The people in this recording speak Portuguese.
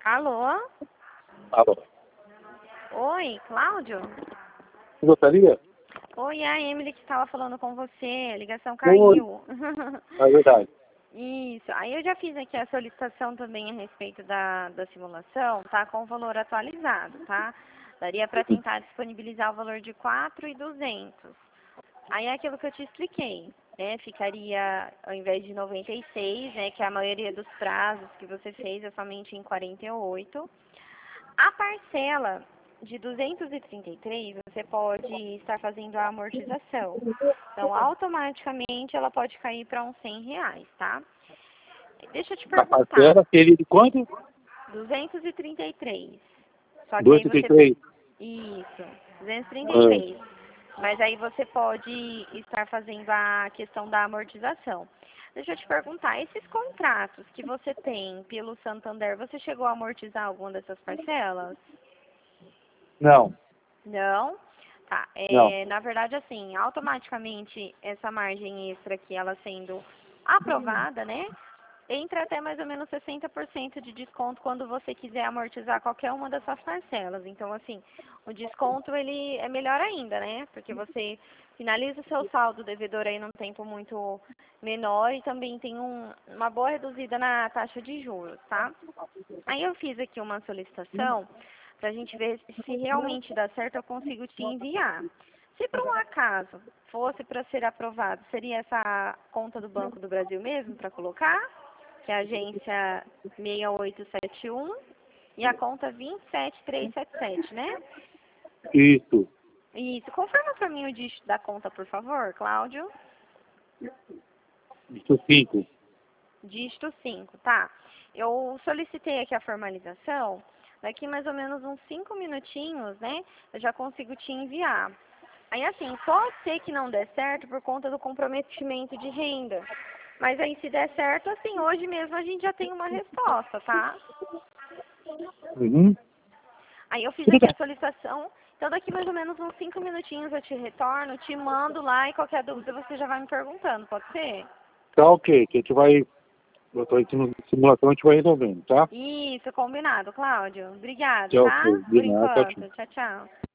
Alô? Alô. Oi, Cláudio? Você gostaria? Oi, é a Emily que estava falando com você, a ligação Oi. caiu. É verdade. Isso, aí eu já fiz aqui a solicitação também a respeito da simulação, tá com o valor atualizado, tá? Daria para tentar disponibilizar o valor de 4.200. Aí é aquilo que eu te expliquei, né? Ficaria, ao invés de 96, né, que a maioria dos prazos que você fez é somente em 48. A parcela de 233, você pode estar fazendo a amortização. Então, automaticamente, ela pode cair para uns R$ 100, tá? Deixa eu te A perguntar. parcela seria de quanto? 233. Só que aí você... 233. Isso, Ah, 233. Mas aí você pode estar fazendo a questão da amortização. Deixa eu te perguntar, esses contratos que você tem pelo Santander, você chegou a amortizar alguma dessas parcelas? não, Não? Tá. não. Na verdade, assim, automaticamente essa margem extra aqui, ela sendo aprovada, né? Entra até mais ou menos 60% de desconto quando você quiser amortizar qualquer uma das suas parcelas. Então, assim, o desconto ele é melhor ainda, né? Porque você finaliza o seu saldo devedor aí num tempo muito menor e também tem uma boa reduzida na taxa de juros, tá? Aí eu fiz aqui uma solicitação para a gente ver se realmente dá certo, eu consigo te enviar. Se por um acaso fosse para ser aprovado, seria essa conta do Banco do Brasil mesmo para colocar? Que é a agência 6871 e a conta 27377, né? Isso. Isso. Confirma para mim o dígito da conta, por favor, Cláudio. Isso 5. Dígito 5, tá? Eu solicitei aqui a formalização. Daqui mais ou menos uns 5 minutinhos, né? Eu já consigo te enviar. Aí, assim, pode ser que não dê certo por conta do comprometimento de renda. Mas aí, se der certo, assim, hoje mesmo a gente já tem uma resposta, tá? Uhum. Aí eu fiz aqui a solicitação. Então, daqui mais ou menos uns 5 minutinhos eu te retorno, te mando lá e qualquer dúvida você já vai me perguntando, pode ser? Tá ok, que a gente vai... Eu tô aqui no simulação, a gente vai resolvendo, tá? Isso, combinado, Cláudio. Obrigada, Tchau, tá? ok. De Por nada, tchau, tchau. enquanto. Tchau, tchau.